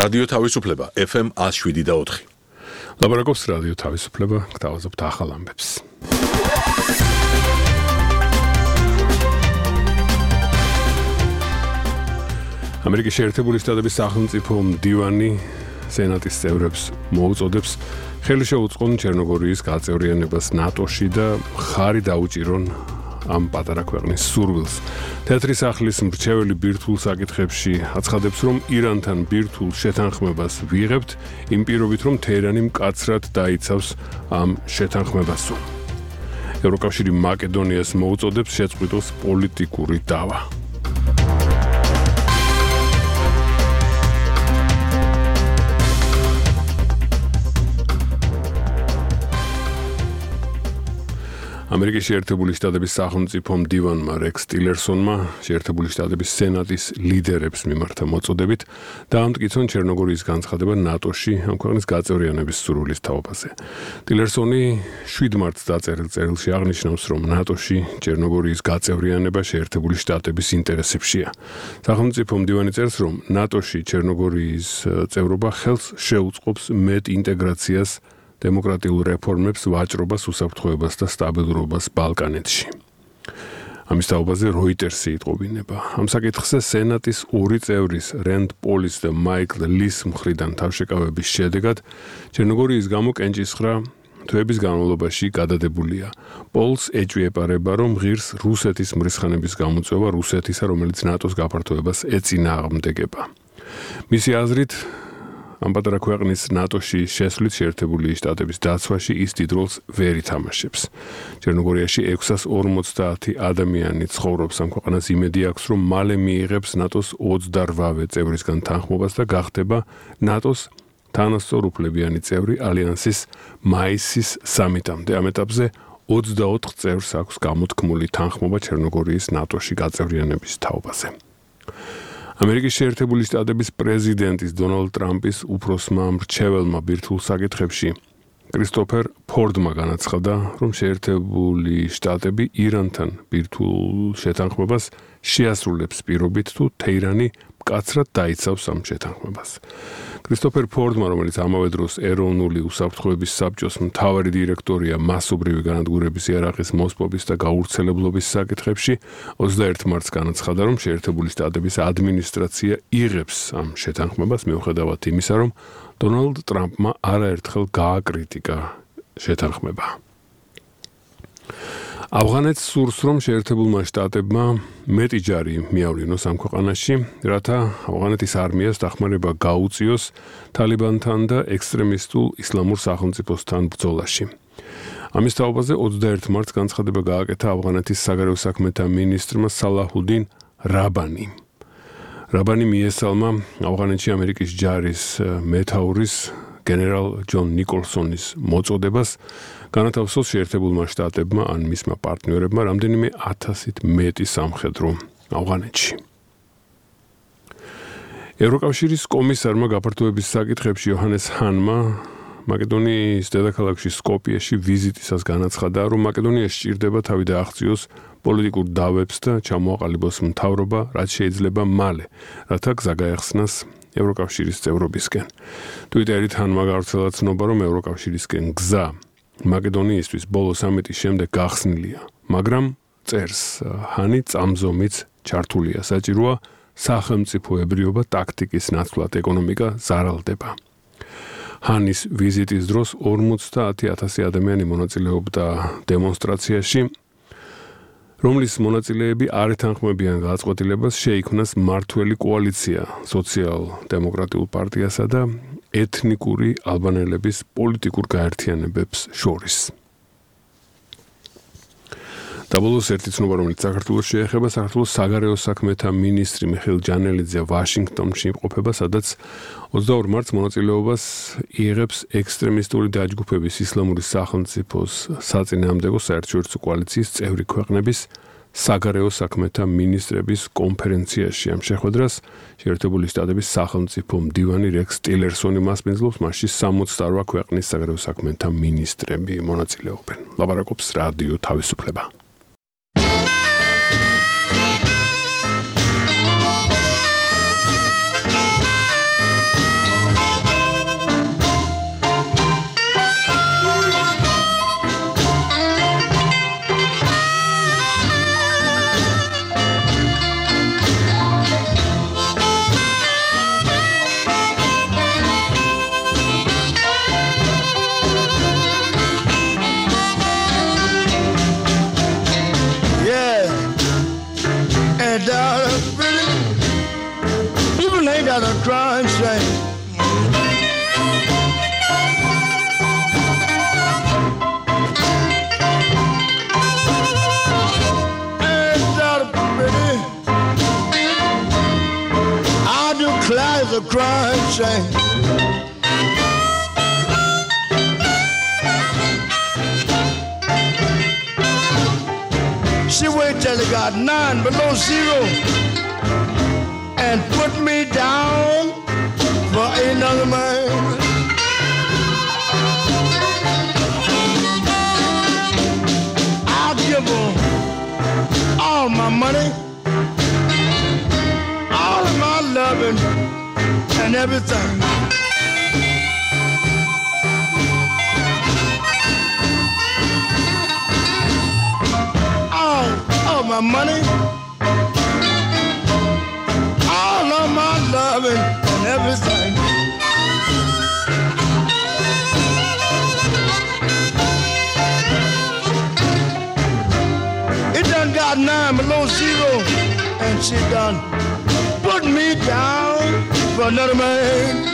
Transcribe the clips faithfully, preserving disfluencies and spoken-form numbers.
რადიო თავისუფლება ეფ ემ one oh seven point four. ლაბარაკობს რადიო თავისუფლება, გთავაზობთ ახალ ამბებს. ამერიკის შეერთებული შტატების სახელმწიფო მდივანი სენატის წევრებს მოუწოდებს ხელი შეუწყონ ჩერნოგორიის გაწევრიანებას ნატოში და ხარი დაუჭირონ ამ პატარა ქვეყნის სურვილს. თეთრი სახლის მრჩეველი ბირთვულ საკითხებში აცხადებს, რომ ირანთან ბირთვულ შეთანხმებას ვიღებთ, იმ პირობით, რომ თეირანი მკაცრად დაიცავს ამ შეთანხმებასო. ევროკავშირი მაკედონიას მოუწოდებს შეწყვიტოს პოლიტიკური დავა. ამერიკის შეერთებული შტატების სახელმწიფო მდივანმა რექს ტილერსონმა შეერთებული შტატების სენატის ლიდერებს მიმართა მოწოდებით დაამტკიცონ ჩერნოგორიის განცხადება ნატოში ამ ქვეყნის გაწევრიანების სურვილის თაობაზე. ტილერსონი შვიდ მარტს დაწერილ წერილში აღნიშნავს, რომ ნატოში ჩერნოგორიის გაწევრიანება შეერთებული შტატების ინტერესებშია. სახელმწიფო მდივანი წერს, რომ ნატოში ჩერნოგორიის წევრობა ხელს შეუწყობს მეტ ინტეგრაციას, დემოკრატიულ რეფორმებს, ვაჭრობას, უსაფრთხოებას და სტაბილურობას ბალკანეთში. ამის თაობაზე როიტერსი იტყობინება. ამ საკითხზე სენატის ორი წევრის, რენდ პოლის და მაიკლ ლის მხრიდან თავშეკავების შედეგად ჩერნოგორიის გამო კენჭისხრა თვეების განმავლობაში გადადებულია. პოლს ეჭვიეპარება, რომ ღირს რუსეთის მრისხანების გამოწვევა რუსეთისა, რომელიც ნატოს გაფართოებას ეწინააღმდეგება. მისი აზრით, ამ პატარა ქვეყნის ნატოში შესვლით შეერთებული შტატების დაცვაში ის დიდ როლს ვერ ითამაშებს. ჩერნოგორიაში ექვსას ორმოცდაათი ადამიანი ცხოვრობს ამ ქვეყანას იმედი აქვს, რომ მალე მიიღებს ნატოს ოცდაოთხ წევრისგან თანხმობას და გახდება ნატოს თანასწორუფლებიანი წევრი ალიანსის მაისის სამიტამდე. ამ ეტაპზე ოცდაოთხ წევრს აქვს გამოთქმული თანხმობა ჩერნოგორიის ნატოში გაწევრიანების თაობაზე. ამერიკის შეერთებული შტატების პრეზიდენტის დონალდ ტრამპის უფროსმა მრჩეველმა ბირთვულ საკითხებში კრისტოფერ ფორდმა განაცხადა, რომ შეერთებული შტატები ირანთან ბირთვულ შეთანხმებას შეასრულებს პირობით, თუ თეირანი მკაცრად დაიცავს ამ შეთანხმებას. კრისტოფერ ფორდმა, რომელიც ამავე დროს ეროვნული უსაფრთხოების საბჭოს მთავარი დირექტორია მასობრივი განადგურების იარაღის მოსპობის და გაურცელებლობის საკითხებში, ოცდაერთ მარტს განაცხადა, რომ შეერთებული შტატების ადმინისტრაცია იღებს ამ შეთანხმებას მიუხედავად იმისა, რომ დონალდ ტრამპმა არაერთხელ გააკრიტიკა შეთანხმება. ავღანეთს სურს, რომ შეერთებულმა შტატებმა მეტი ჯარი მიავლინოს ამ ქვეყანაში, რათა ავღანეთის არმიას დახმარება გაუწიოს თალიბანთან და ექსტრემისტულ ისლამურ სახელმწიფოსთან ბრძოლაში. ამის თაობაზე ოცდაერთ მარტს განცხადება გააკეთა ავღანეთის საგარეო საქმეთა მინისტრმა სალაჰუდინ რაბანი. რაბანი მიესალმა ავღანეთში ამერიკის ჯარის მეთაურის გენერალ ჯონ ნიკოლსონის მოწოდებას, განათავსოს შეერთებულმა შტატებმა ან მისმა პარტნიორებმა რამდენიმე ათასით მეტი სამხედრო ავღანეთში. ევროკავშირის კომისარმა გაფართოების საკითხებში იოჰანეს ჰანმა მაკედონიის დედაქალაქში სკოპიეში ვიზიტისას განაცხადა, რომ მაკედონია სჭირდება თავი დააღწიოს პოლიტიკურ დავებს და ჩამოაყალიბოს მთავრობა, რაც შეიძლება მალე, რათა გზა გაეხსნას ევროკავშირის წევრობისკენ. ტვიტერით ჰანმა გავრცელა ცნობა, რომ ევროკავშირისკენ გზა მაკედონიისთვის ბოლო სამიტის შემდეგ გახსნილია, მაგრამ წერს ჰანი წამზომიც ჩართულია, საჭიროა სახელმწიფოებრიობა, ტაქტიკის ნაცვლად ეკონომიკა ზარალდება. ჰანის ვიზიტის დროს ორმოცდაათი ათასი ადამიანი მონაწილეობდა დემონსტრაციაში, რომლის მონაწილეები არ ეთანხმებიან გადაწყვეტილებას შეიქმნას მმართველი კოალიცია სოციალ-დემოკრატიულ პარტიასა და ეთნიკური ალბანელების პოლიტიკურ გაერთიანებებს შორის. დაბოლოს ერთი ცნობა, რომელიც საქართველოს შეეხება, საქართველოს საგარეო საქმეთა მინისტრი მიხეილ ჯანელიძე ვაშინგტონში იმყოფება, სადაც ოცდაორ მარტს მონაწილეობას იღებს ექსტრემისტული დაჯგუფების ისლამური სახელმწიფოს საწინააღმდეგო საერთაშორისო კოალიციის წევრი ქვეყნების საგარეო საქმეთა მინისტრების კონფერენციაში. ამ შეხვედრას შეერთებული შტატების სახელმწიფო მდივანი რექს ტილერსონი მასპინძლობს, მასში სამოცდაოთხ ქვეყნის საგარეო საქმეთა მინისტრები მონაწილეობენ. ლაბარაკობს რადიო თავისუფლება. a crying shame. She waited till it got nine below zero and put me down for another man. I'll give her all my money, all of my loving and everything. All of my money, all of my loving and everything. It done got nine below zero, and she done put me down for another man.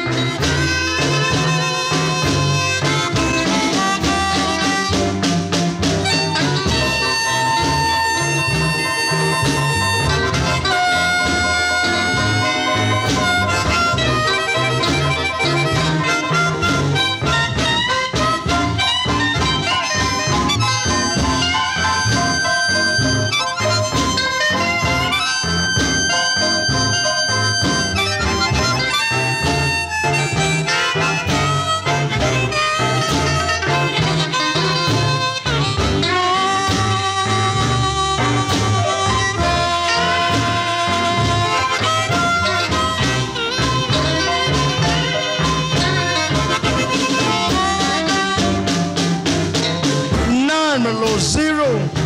Below zero,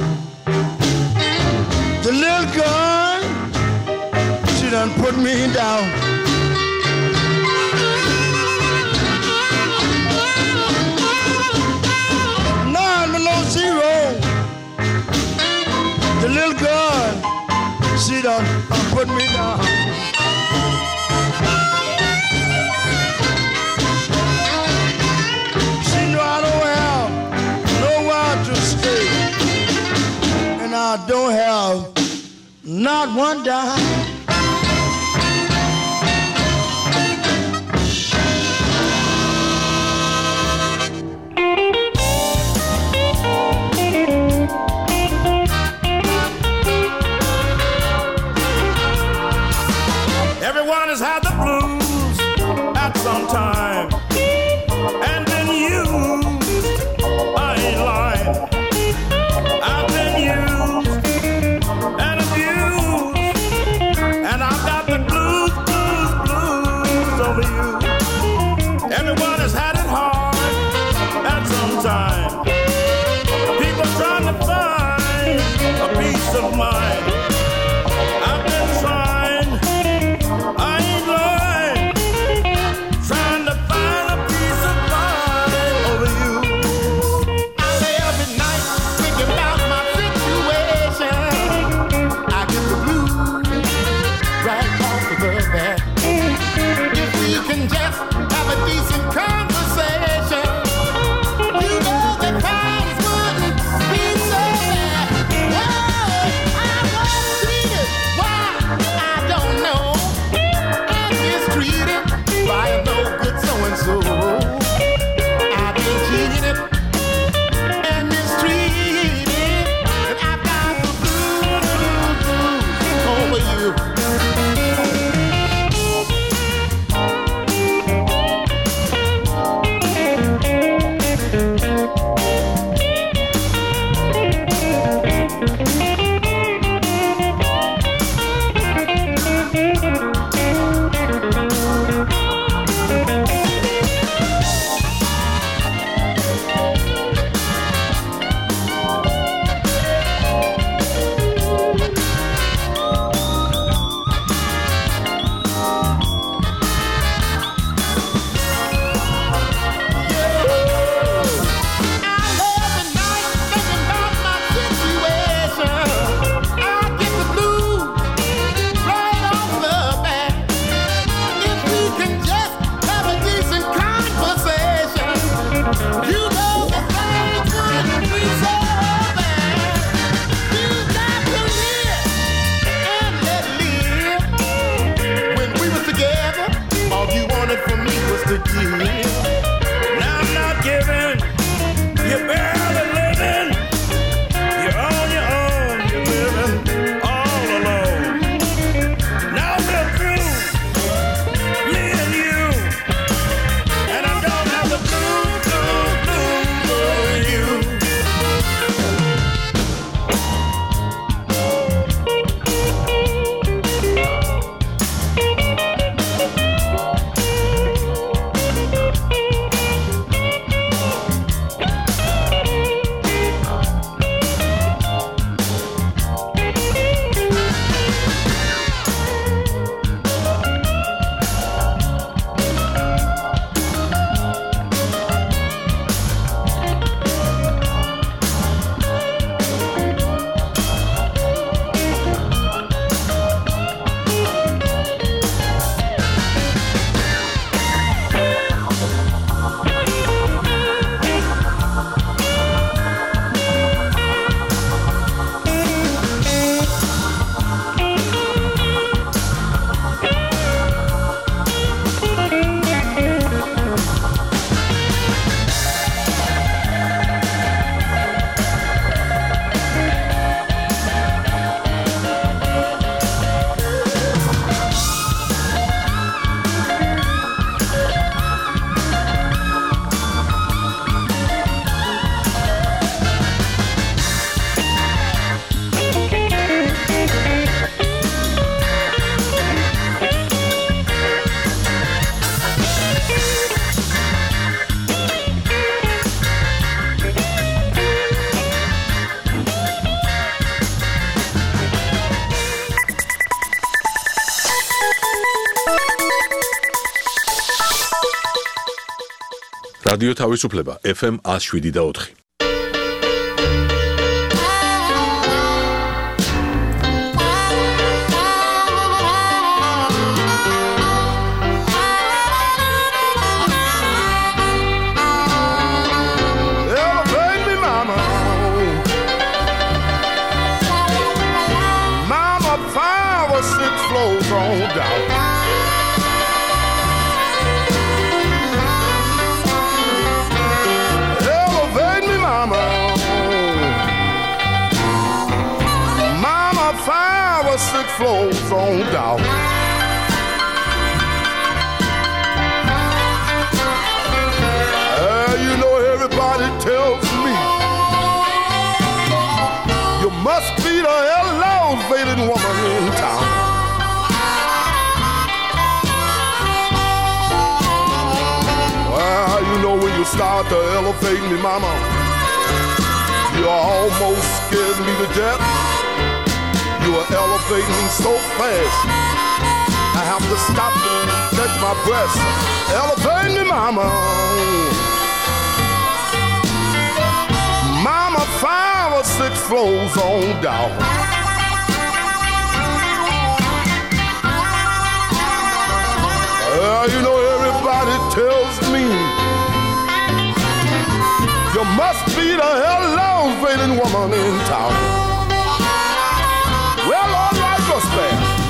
the little girl, she done put me down. Nine below zero, the little girl, she done uh, put me down. She know I don't have nowhere to stay, and I don't have not one dime. Everyone has had the blues at some time, and been used. I ain't lying. I've been used and abused რადიო თავისუფლება ეფ ემ one oh seven და four. Six floors on down. Uh, you know everybody tells me you must be the elevated woman in town. Well, you know when you start to elevate me, mama, you almost scared me to death. You are elevating me so fast, I have to stop and catch my breath. Elevate me, mama. Mama, five or six floors on down. Uh, you know everybody tells me you must be the elevated woman in town. Well, all right, Gospel.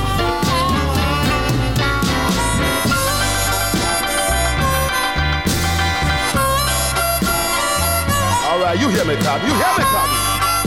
All right, you hear me, Tommy. You hear me, Tommy.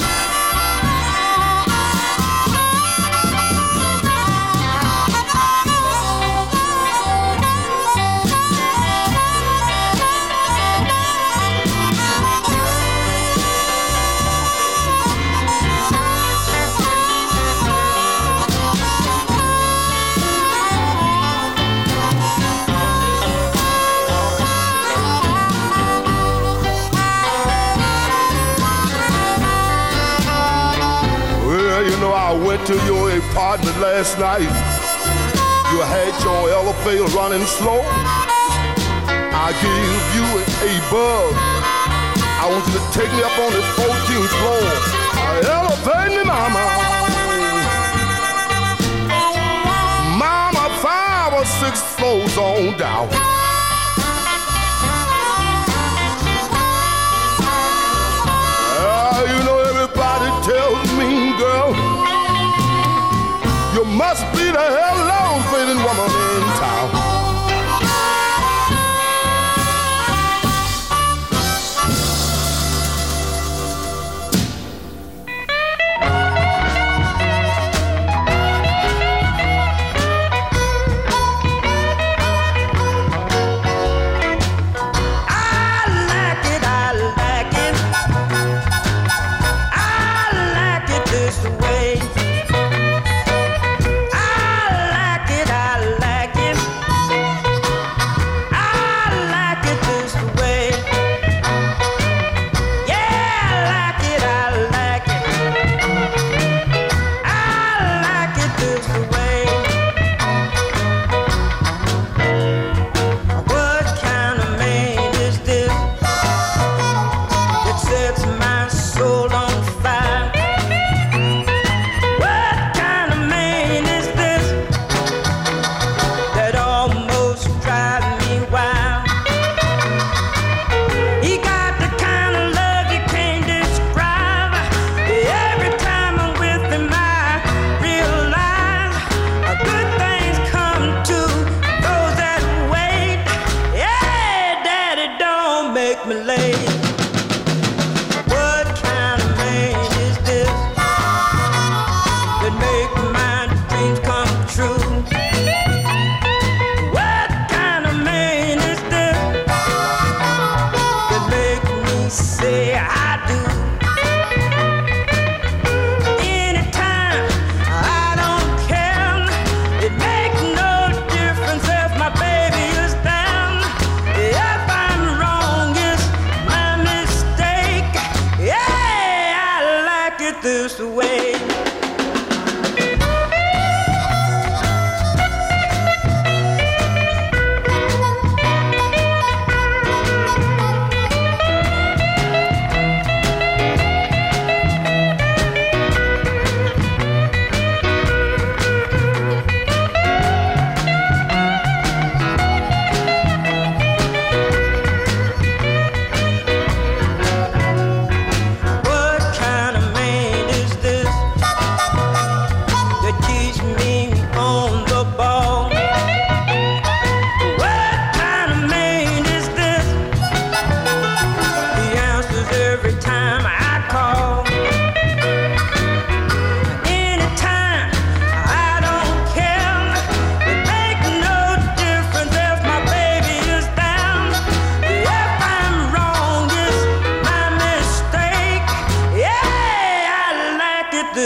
I went to your apartment last night. You had your elevator running slow. I gave you a bug. I want you to take me up on the fourteenth floor. Elevate me, mama. Mama, five or six floors on down. Uh, you know everybody tells me, girl, you must be the elevated woman in town.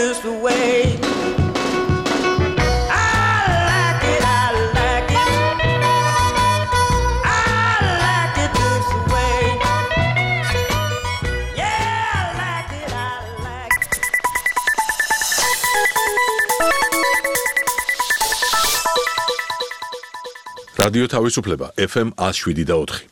this way. I like it, I like it. I like it this way. Yeah, I like it, I like it. რადიო თავისუფლება F M one oh seven და four.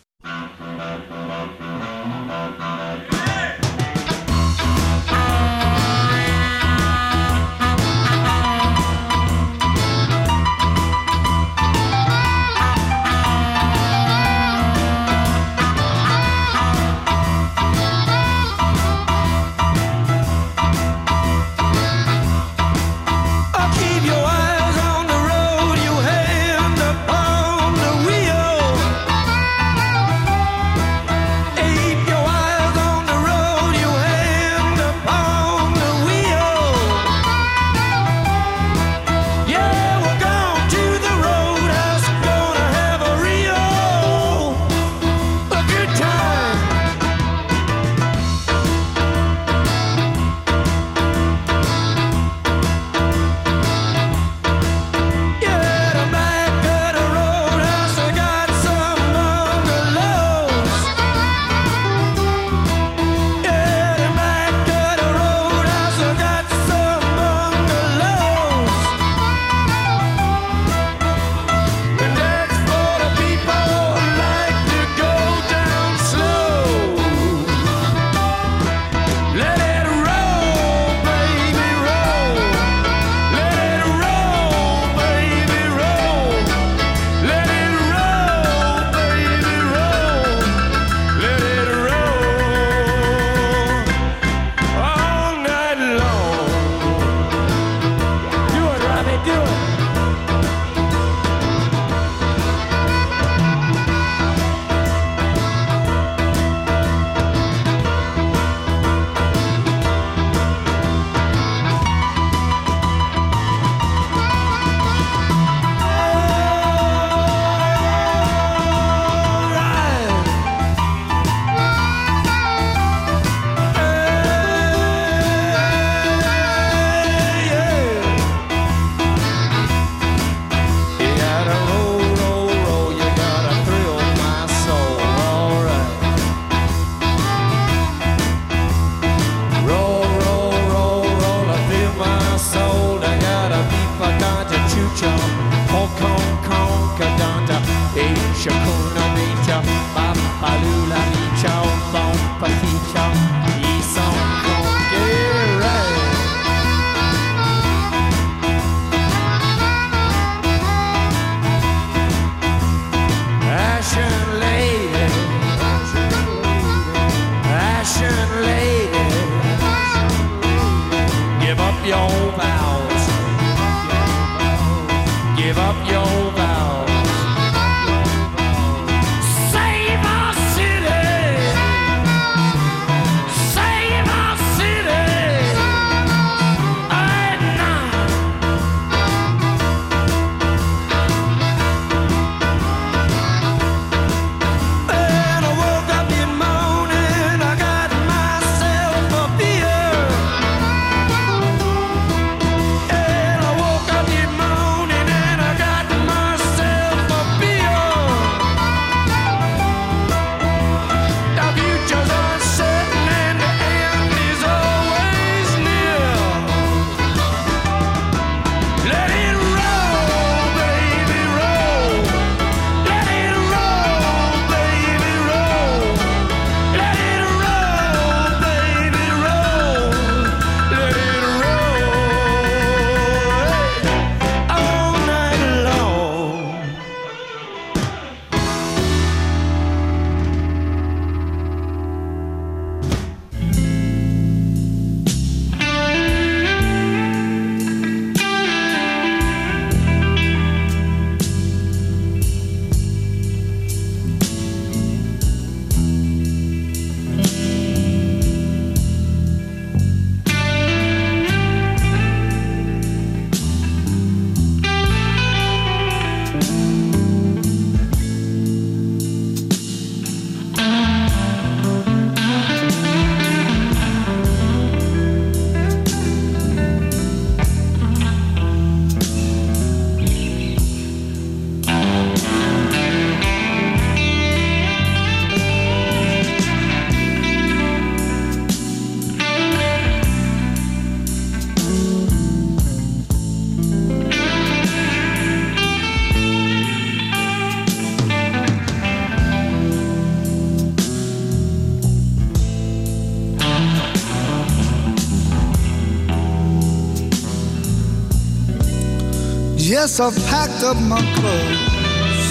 Yes, I've packed up my clothes.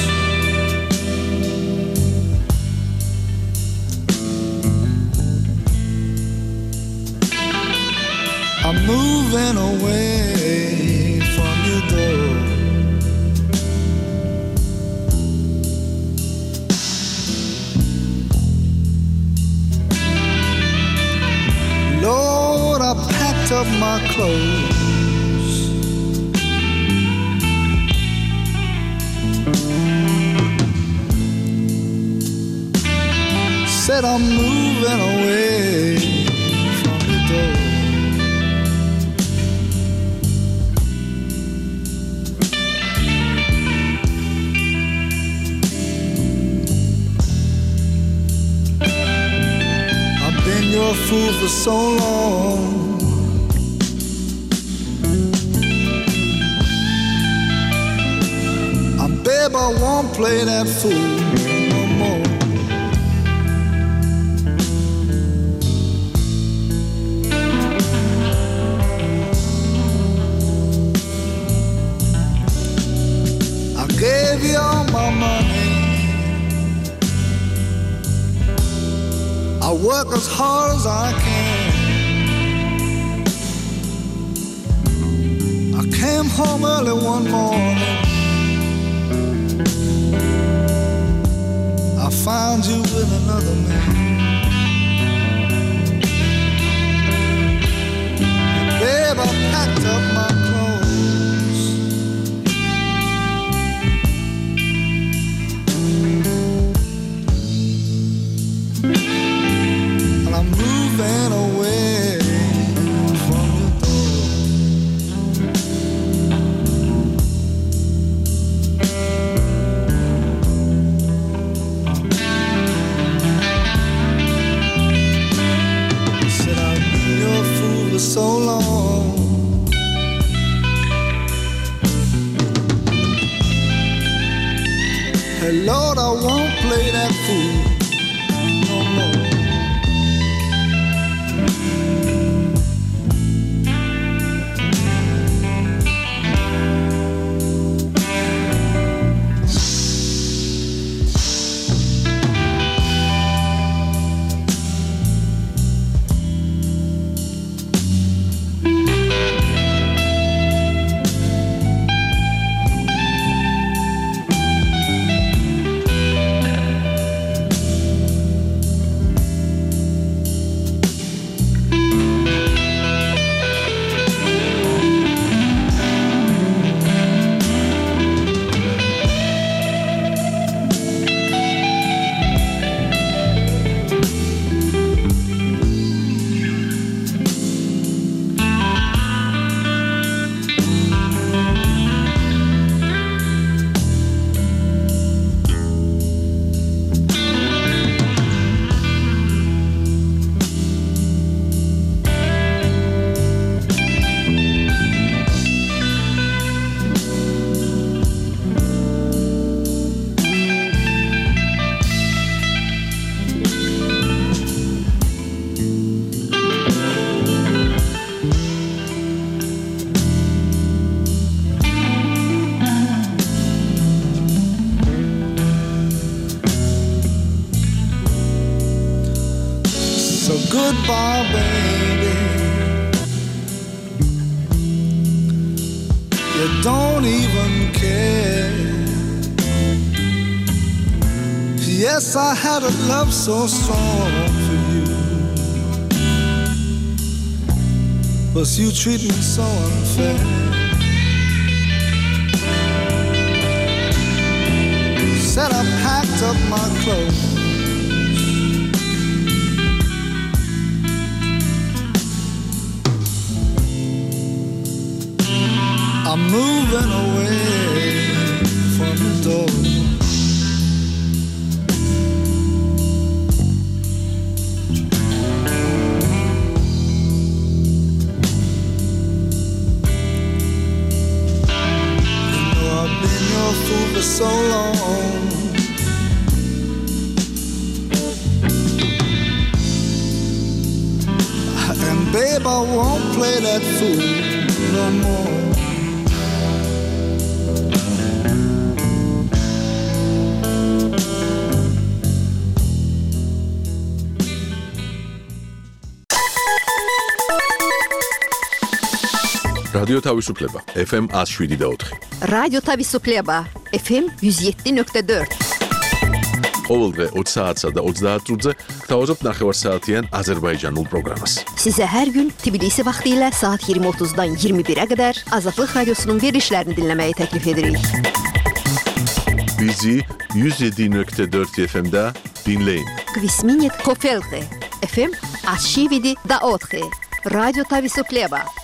I'm moving away from your door. Lord, I packed up my clothes. Said I'm moving away from the door. I've been your fool for so long. I babe, I won't play that fool no more. Gave you all my money. I work as hard as I can. I came home early one morning. I found you with another man. And babe, I packed up my moving away from your door. Said I've been your fool for so long. Hey Lord, I won't play that fool no more. Goodbye, baby. You don't even care. Yes, I had a love so strong for you, but you treat me so unfair. Said I packed up my clothes. I'm moving away from the door. You know I've been your fool for so long. And babe, I won't play that fool no more. რადიო თავისუფლება ეფ ემ one oh seven point four. რადიო თავისუფლება ეფ ემ one oh seven point four. ყოველდღე ოცი საათსა და ოცდაათ წუთზე გთავაზობთ ნახევარსაათიან აზერბაიჯანულ პროგრამას. Size her gün Tbilisi vaxtilə saat iyirmi otuzdan iyirmi birə qədər Azadlıq Radiosunun verilişlərini dinləməyi təklif edirik. Bizi one oh seven point four efe em'də dinləyin. Kvisminit Kofelte efe em one oh seven point four. Radyo Tavisupleva.